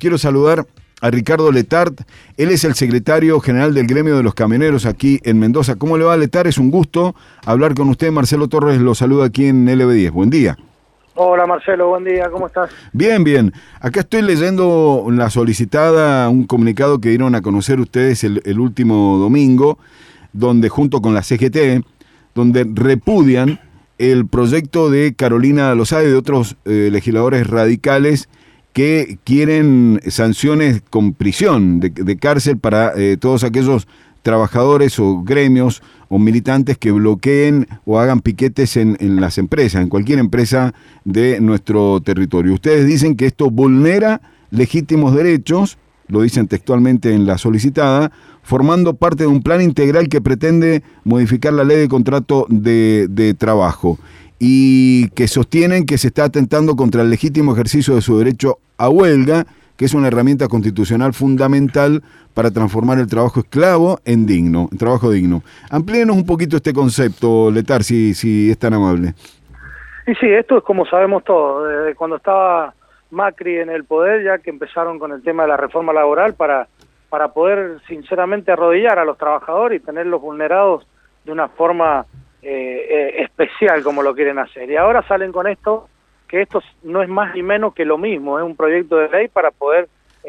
quiero saludar a Ricardo Letart. Él es el secretario general del gremio de los camioneros aquí en Mendoza. ¿Cómo le va, Letart? Es un gusto hablar con usted. Marcelo Torres lo saluda aquí en LB10. Buen día. Hola Marcelo, buen día, ¿cómo estás? Bien, bien. Acá estoy leyendo la solicitada, un comunicado que dieron a conocer ustedes el último domingo, donde junto con la CGT, donde repudian el proyecto de Carolina Lozada y de otros legisladores radicales que quieren sanciones con prisión de cárcel para todos aquellos trabajadores o gremios o militantes que bloqueen o hagan piquetes en las empresas, en cualquier empresa de nuestro territorio. Ustedes dicen que esto vulnera legítimos derechos, lo dicen textualmente en la solicitada, formando parte de un plan integral que pretende modificar la ley de contrato de trabajo y que sostienen que se está atentando contra el legítimo ejercicio de su derecho a huelga, que es una herramienta constitucional fundamental para transformar el trabajo esclavo en digno, en trabajo digno. Amplíenos un poquito este concepto, Letart, si es tan amable. Y sí, esto es como sabemos todos, desde cuando estaba Macri en el poder, ya que empezaron con el tema de la reforma laboral para poder sinceramente arrodillar a los trabajadores y tenerlos vulnerados de una forma especial como lo quieren hacer. Y ahora salen con esto, que esto no es más ni menos que lo mismo, es un proyecto de ley para poder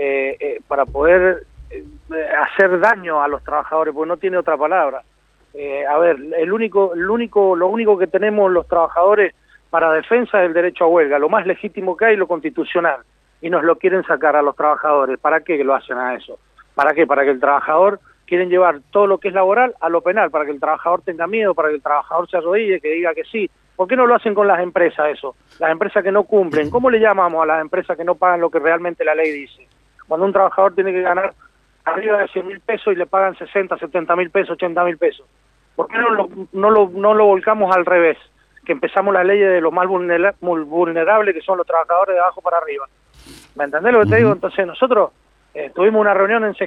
hacer daño a los trabajadores, porque no tiene otra palabra. A ver, lo único que tenemos los trabajadores para defensa del derecho a huelga, lo más legítimo que hay, lo constitucional, y nos lo quieren sacar a los trabajadores. ¿Para qué lo hacen a eso? ¿Para qué? Para que el trabajador, quieren llevar todo lo que es laboral a lo penal, para que el trabajador tenga miedo, para que el trabajador se arrodille, que diga que sí. ¿Por qué no lo hacen con las empresas eso? Las empresas que no cumplen. ¿Cómo le llamamos a las empresas que no pagan lo que realmente la ley dice? Cuando un trabajador tiene que ganar arriba de 100.000 pesos y le pagan 60, 70.000 pesos, 80.000 pesos. ¿Por qué no lo volcamos al revés? Que empezamos las leyes de los más vulnerables, que son los trabajadores de abajo para arriba. ¿Me entendés lo que te digo? Entonces nosotros tuvimos una reunión en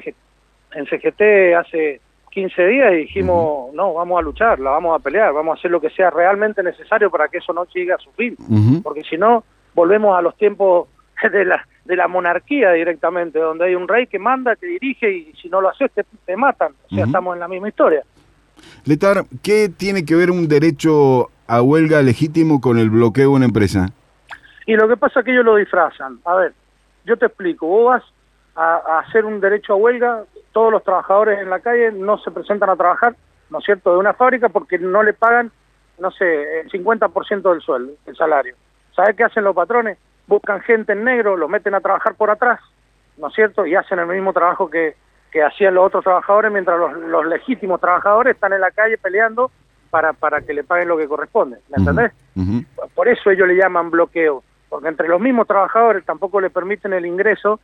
CGT hace 15 días y dijimos, no, vamos a luchar, la vamos a pelear, vamos a hacer lo que sea realmente necesario para que eso no llegue a su fin. Porque si no, volvemos a los tiempos de la monarquía directamente, donde hay un rey que manda, que dirige, y si no lo haces te matan. O sea, estamos en la misma historia. Letart, ¿qué tiene que ver un derecho a huelga legítimo con el bloqueo de una empresa? Y lo que pasa es que ellos lo disfrazan. A ver, yo te explico. Vos vas a hacer un derecho a huelga, todos los trabajadores en la calle no se presentan a trabajar, ¿no es cierto?, de una fábrica porque no le pagan, no sé, el 50% del sueldo, el salario. ¿Sabés qué hacen los patrones? Buscan gente en negro, los meten a trabajar por atrás, ¿no es cierto?, y hacen el mismo trabajo que hacían los otros trabajadores, mientras los legítimos trabajadores están en la calle peleando para que le paguen lo que corresponde, ¿me entendés? Por eso ellos le llaman bloqueo, porque entre los mismos trabajadores tampoco le permiten el ingreso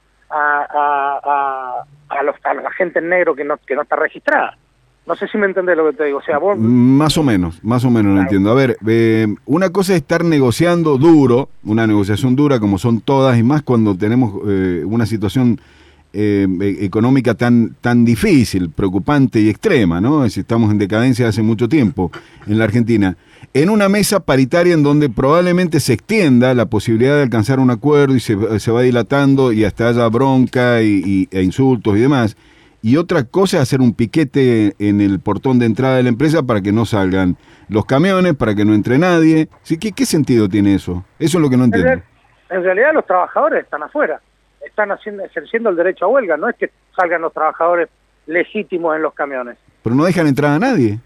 a la gente en negro que no está registrada. No sé si me entendés lo que te digo. O sea, vos... Más o menos lo entiendo. A ver, una cosa es estar negociando duro, una negociación dura como son todas, y más cuando tenemos una situación económica tan difícil, preocupante y extrema, ¿no? Si estamos en decadencia hace mucho tiempo en la Argentina. En una mesa paritaria en donde probablemente se extienda la posibilidad de alcanzar un acuerdo y se va dilatando y hasta haya bronca e insultos y demás. Y otra cosa es hacer un piquete en el portón de entrada de la empresa para que no salgan los camiones, para que no entre nadie. ¿Sí? ¿Qué sentido tiene eso? Eso es lo que no entiendo. En realidad los trabajadores están afuera, están ejerciendo el derecho a huelga, no es que salgan los trabajadores legítimos en los camiones. Pero no dejan entrar a nadie.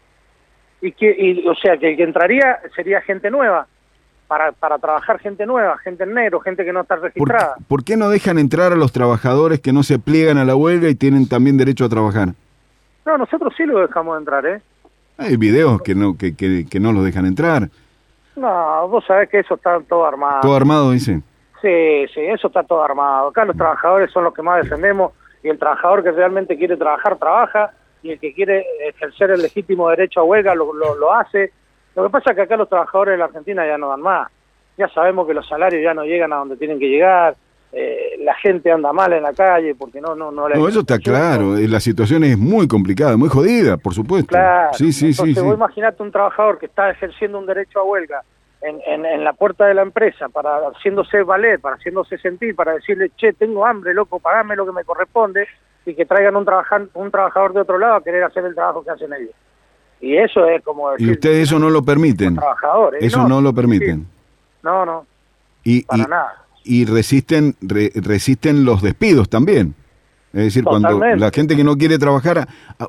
O sea, que el que entraría sería gente nueva, para trabajar gente nueva, gente en negro, gente que no está registrada. ¿Por qué no dejan entrar a los trabajadores que no se pliegan a la huelga y tienen también derecho a trabajar? No, nosotros sí lo dejamos entrar, ¿eh? Hay videos que no los dejan entrar. No, vos sabés que eso está todo armado. ¿Todo armado, dice? Sí, eso está todo armado. Acá los trabajadores son los que más defendemos, y el trabajador que realmente quiere trabajar, trabaja, y el que quiere ejercer el legítimo derecho a huelga lo hace. Lo que pasa es que acá los trabajadores de la Argentina ya no dan más. Ya sabemos que los salarios ya no llegan a donde tienen que llegar, la gente anda mal en la calle porque no eso está claro, la situación es muy complicada, muy jodida, por supuesto. Claro, sí. Vos imaginate un trabajador que está ejerciendo un derecho a huelga en la puerta de la empresa, para haciéndose valer, para haciéndose sentir, para decirle, che, tengo hambre, loco, pagame lo que me corresponde, y que traigan un trabajador de otro lado a querer hacer el trabajo que hacen ellos. Y eso es como decir... Y ustedes eso no lo permiten. Trabajadores. Eso no lo permiten. No, para nada. Y resisten los despidos también. Es decir, Totalmente. Cuando la gente que no quiere trabajar,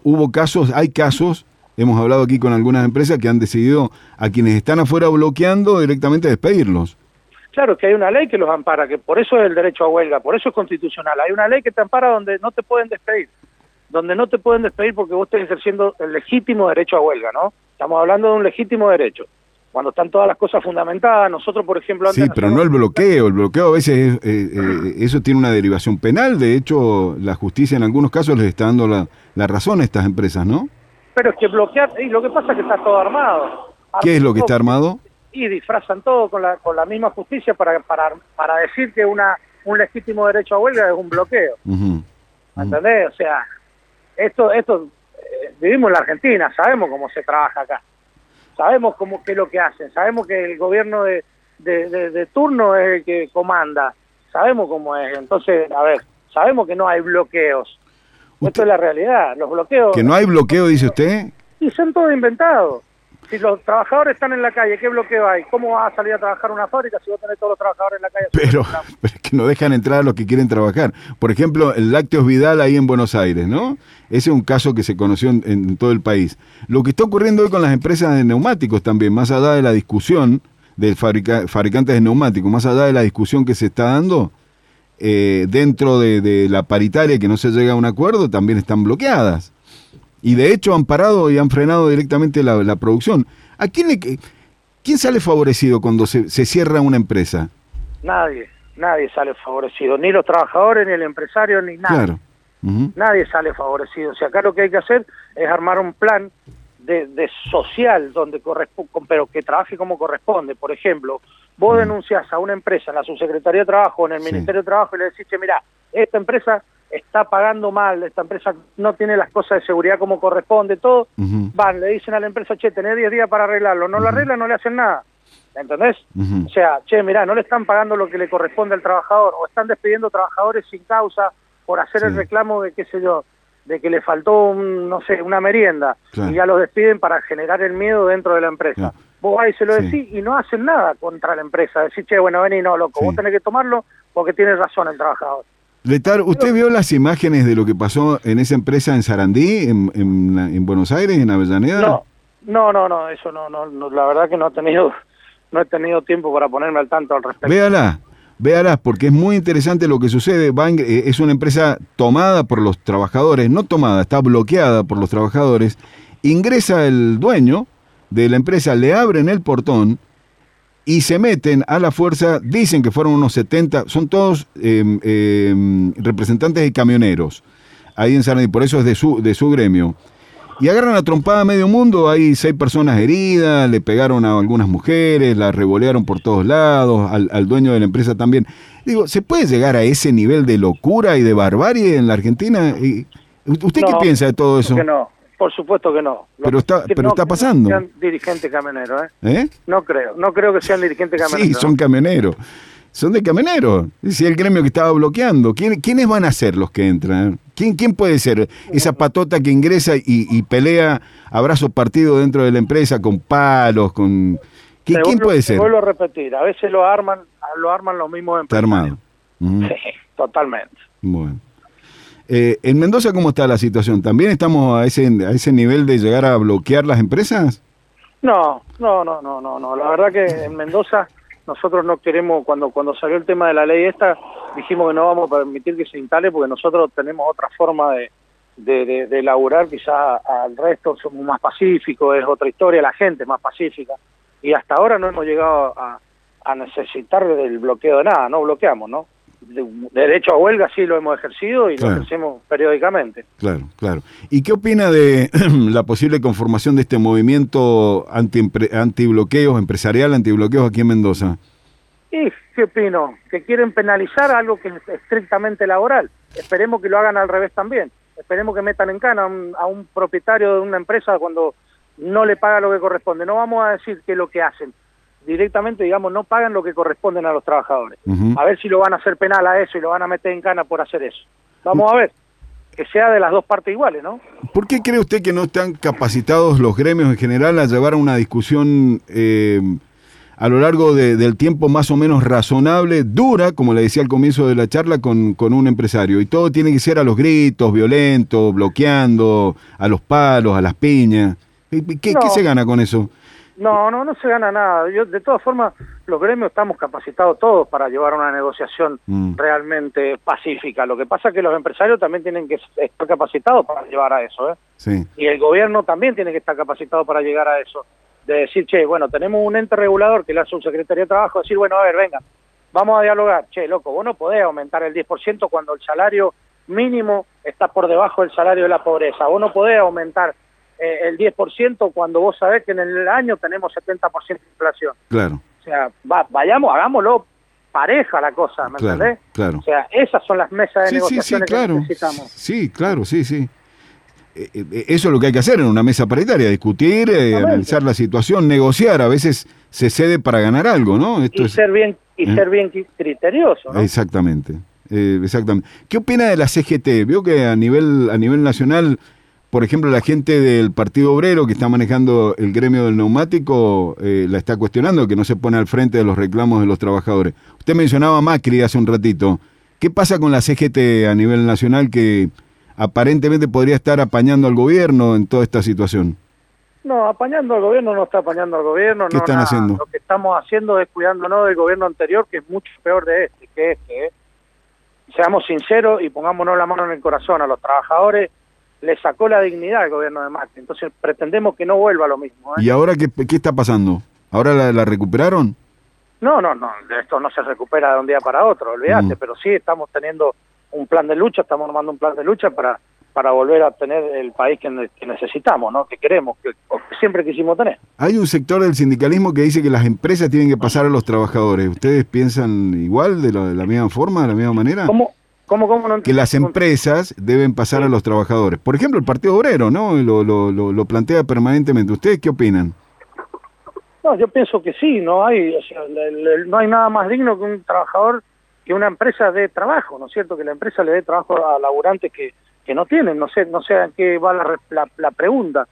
hay casos, hemos hablado aquí con algunas empresas que han decidido a quienes están afuera bloqueando directamente despedirlos. Claro, que hay una ley que los ampara, que por eso es el derecho a huelga, por eso es constitucional. Hay una ley que te ampara donde no te pueden despedir. Donde no te pueden despedir porque vos estás ejerciendo el legítimo derecho a huelga, ¿no? Estamos hablando de un legítimo derecho. Cuando están todas las cosas fundamentadas, nosotros, por ejemplo... Sí, pero no el bloqueo. El bloqueo a veces eso tiene una derivación penal. De hecho, la justicia en algunos casos les está dando la razón a estas empresas, ¿no? Pero es que bloquear... Y lo que pasa es que está todo armado. ¿Qué es lo que está armado? Y disfrazan todo con la misma justicia para decir que un legítimo derecho a huelga es un bloqueo. ¿Entendés? O sea, esto vivimos en la Argentina, sabemos cómo se trabaja acá. Sabemos qué es lo que hacen, sabemos que el gobierno de turno es el que comanda, sabemos cómo es. Entonces, a ver, sabemos que no hay bloqueos. Esto es la realidad, los bloqueos... ¿Que no hay bloqueo, dice usted? Y son todos inventados. Si los trabajadores están en la calle, ¿qué bloqueo hay? ¿Cómo vas a salir a trabajar una fábrica si vos tenés todos los trabajadores en la calle? Pero es que no dejan entrar a los que quieren trabajar. Por ejemplo, el Lácteos Vidal ahí en Buenos Aires, ¿no? Ese es un caso que se conoció en todo el país. Lo que está ocurriendo hoy con las empresas de neumáticos también, más allá de la discusión del fabricantes de neumáticos, más allá de la discusión que se está dando, dentro de la paritaria que no se llega a un acuerdo, también están bloqueadas. Y de hecho han parado y han frenado directamente la producción. ¿A quién sale favorecido cuando se cierra una empresa? Nadie sale favorecido, ni los trabajadores, ni el empresario, ni nada. Claro. Nadie sale favorecido. O sea, acá lo que hay que hacer es armar un plan de social donde pero que trabaje como corresponde. Por ejemplo, vos denunciás a una empresa en la Subsecretaría de Trabajo o en el Ministerio de Trabajo y le decís, mira, esta empresa está pagando mal, esta empresa no tiene las cosas de seguridad como corresponde, todo, van, le dicen a la empresa, che, tenés 10 días para arreglarlo, no lo arreglan, no le hacen nada, ¿entendés? O sea, che, mirá, no le están pagando lo que le corresponde al trabajador, o están despidiendo trabajadores sin causa por hacer el reclamo de, qué sé yo, de que le faltó, una merienda, y ya los despiden para generar el miedo dentro de la empresa. Vos ahí se lo decís y no hacen nada contra la empresa, decís, che, bueno, vení, no, loco, vos tenés que tomarlo porque tiene razón el trabajador. Letar, ¿usted vio las imágenes de lo que pasó en esa empresa en Sarandí, en Buenos Aires, en Avellaneda? No, eso no, la verdad que no he tenido tiempo para ponerme al tanto al respecto. Véala, porque es muy interesante lo que sucede. Es una empresa tomada por los trabajadores, no tomada, está bloqueada por los trabajadores. Ingresa el dueño de la empresa, le abren el portón y se meten a la fuerza, dicen que fueron unos 70, son todos representantes de camioneros, ahí en Sarandí, por eso es de su gremio. Y agarran a trompada a medio mundo, hay 6 personas heridas, le pegaron a algunas mujeres, la revolearon por todos lados, al dueño de la empresa también. Digo, ¿se puede llegar a ese nivel de locura y de barbarie en la Argentina? ¿Usted qué piensa de todo eso? Que no. Por supuesto que no. Pero está pasando. No sean dirigentes camioneros, ¿eh? No creo que sean dirigentes camioneros. Sí, son camioneros. Son de camioneros. Es el gremio que estaba bloqueando. ¿Quiénes van a ser los que entran? ¿Quién puede ser esa patota que ingresa y pelea a brazo partido dentro de la empresa con palos, con... ¿Quién puede ser? Vuelvo a repetir, a veces lo arman los mismos empresarios. Está armado. Sí, totalmente. Bueno. ¿En Mendoza cómo está la situación? ¿También estamos a ese nivel de llegar a bloquear las empresas? No. La verdad que en Mendoza nosotros no queremos, cuando salió el tema de la ley esta, dijimos que no vamos a permitir que se instale porque nosotros tenemos otra forma de laburar, quizás al resto somos más pacíficos, es otra historia, la gente es más pacífica. Y hasta ahora no hemos llegado a necesitar del bloqueo de nada, no bloqueamos, ¿no? Derecho a huelga sí lo hemos ejercido y lo ejercemos periódicamente. Claro. ¿Y qué opina de la posible conformación de este movimiento antibloqueos, empresarial antibloqueos aquí en Mendoza? ¿Y qué opino? Que quieren penalizar algo que es estrictamente laboral. Esperemos que lo hagan al revés también. Esperemos que metan en cana a un propietario de una empresa cuando no le paga lo que corresponde. No vamos a decir qué es lo que hacen. directamente, digamos, no pagan lo que corresponden a los trabajadores. Ujú. A ver si lo van a hacer penal a eso y lo van a meter en cana por hacer eso. Vamos a ver, que sea de las dos partes iguales, ¿no? ¿Por qué cree usted que no están capacitados los gremios en general a llevar una discusión a lo largo del tiempo más o menos razonable, dura, como le decía al comienzo de la charla, con un empresario? Y todo tiene que ser a los gritos, violento, bloqueando, a los palos, a las piñas. ¿Qué se gana con eso? No se gana nada. De todas formas, los gremios estamos capacitados todos para llevar una negociación realmente pacífica. Lo que pasa es que los empresarios también tienen que estar capacitados para llevar a eso, ¿eh? Sí. Y el gobierno también tiene que estar capacitado para llegar a eso. De decir, che, bueno, tenemos un ente regulador que le hace un secretario de trabajo, decir, bueno, a ver, venga, vamos a dialogar. Che, loco, vos no podés aumentar el 10% cuando el salario mínimo está por debajo del salario de la pobreza. Vos no podés aumentar el 10% cuando vos sabés que en el año tenemos 70% de inflación. Claro. O sea, vayamos, hagámoslo pareja la cosa, ¿me entendés? Claro. O sea, esas son las mesas de negociaciones claro. que necesitamos. Sí, claro, sí. Eso es lo que hay que hacer en una mesa paritaria, discutir, analizar la situación, negociar. A veces se cede para ganar algo, ¿no? Esto ser bien criterioso, ¿no? Exactamente. ¿Qué opina de la CGT? Veo que a nivel nacional, por ejemplo, la gente del Partido Obrero que está manejando el gremio del neumático la está cuestionando, que no se pone al frente de los reclamos de los trabajadores. Usted mencionaba a Macri hace un ratito. ¿Qué pasa con la CGT a nivel nacional que aparentemente podría estar apañando al gobierno en toda esta situación? No, apañando al gobierno no está apañando al gobierno. ¿Qué están haciendo? Lo que estamos haciendo es cuidándonos del gobierno anterior, que es mucho peor de este. Seamos sinceros y pongámonos la mano en el corazón. A los trabajadores le sacó la dignidad al gobierno de Macri. Entonces pretendemos que no vuelva lo mismo, ¿eh? ¿Y ahora qué está pasando? ¿Ahora la recuperaron? No, esto no se recupera de un día para otro, olvídate, pero sí estamos teniendo un plan de lucha, estamos armando un plan de lucha para volver a tener el país que necesitamos, ¿no? Que queremos, que siempre quisimos tener. Hay un sector del sindicalismo que dice que las empresas tienen que pasar a los trabajadores. ¿Ustedes piensan igual, de la misma forma, de la misma manera? ¿Cómo no? Que las empresas deben pasar a los trabajadores. Por ejemplo, el Partido Obrero, ¿no? Lo plantea permanentemente. ¿Ustedes qué opinan? No, yo pienso que sí, no hay nada más digno que un trabajador, que una empresa dé trabajo, ¿no es cierto? Que la empresa le dé trabajo a laburantes que no tienen, no sé a qué va la pregunta.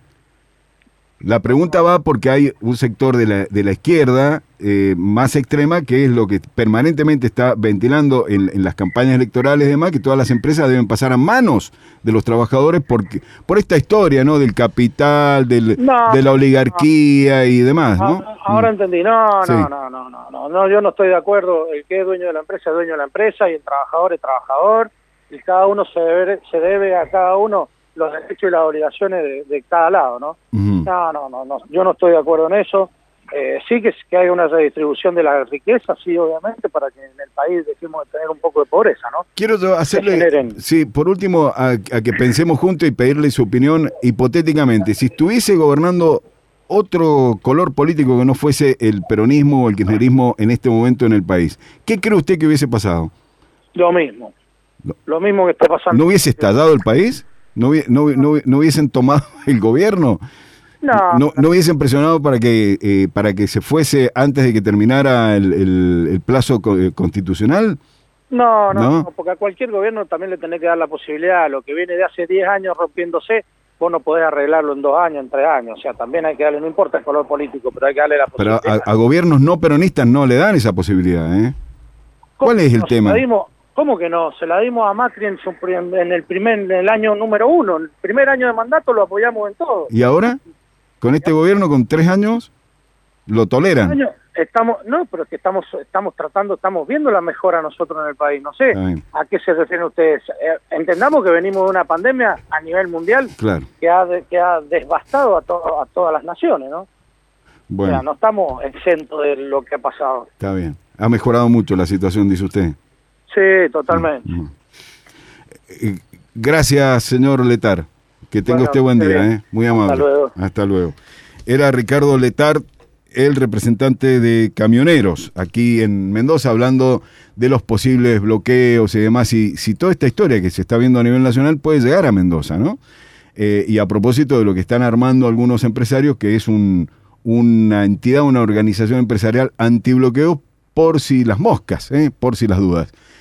La pregunta va porque hay un sector de la izquierda más extrema, que es lo que permanentemente está ventilando en las campañas electorales y demás, que todas las empresas deben pasar a manos de los trabajadores por esta historia, ¿no? Del capital, de la oligarquía y demás, ¿no? Ahora entendí. No, Sí. No, yo no estoy de acuerdo. El que es dueño de la empresa es dueño de la empresa y el trabajador es trabajador, y cada uno se debe a cada uno los derechos y las obligaciones de cada lado, ¿no? No, yo no estoy de acuerdo en eso. Sí que hay una redistribución de la riqueza, sí, obviamente, para que en el país dejemos de tener un poco de pobreza, ¿no? Quiero hacerle, sí, por último, a que pensemos juntos y pedirle su opinión hipotéticamente. Si estuviese gobernando otro color político que no fuese el peronismo o el kirchnerismo en este momento en el país, ¿qué cree usted que hubiese pasado? Lo mismo que está pasando. ¿No hubiese estallado el país? ¿No hubiesen tomado el gobierno? ¿No hubiesen presionado para que se fuese antes de que terminara el plazo constitucional? No, porque a cualquier gobierno también le tenés que dar la posibilidad. Lo que viene de hace 10 años rompiéndose, vos no podés arreglarlo en 2 años, en 3 años. O sea, también hay que darle, no importa el color político, pero hay que darle la posibilidad. Pero a gobiernos no peronistas no le dan esa posibilidad, ¿eh? ¿Cuál es el tema? ¿Cómo que no? Se la dimos a Macri en el año número 1. El primer año de mandato lo apoyamos en todo. ¿Y ahora? ¿Con este gobierno, con 3 años, lo toleran? Pero es que estamos viendo la mejora nosotros en el país. No sé a qué se refieren ustedes. Entendamos que venimos de una pandemia a nivel mundial, claro, que ha devastado a todas las naciones, ¿no? Bueno. O sea, no estamos exentos de lo que ha pasado. Está bien. Ha mejorado mucho la situación, dice usted. Sí, totalmente. Gracias, señor Letard. Que tenga usted buen día, muy amable. Hasta luego. Era Ricardo Letard, el representante de camioneros aquí en Mendoza, hablando de los posibles bloqueos y demás, y si toda esta historia que se está viendo a nivel nacional puede llegar a Mendoza, ¿no? Y a propósito de lo que están armando algunos empresarios, que es un una entidad, una organización empresarial antibloqueo por si las moscas, por si las dudas.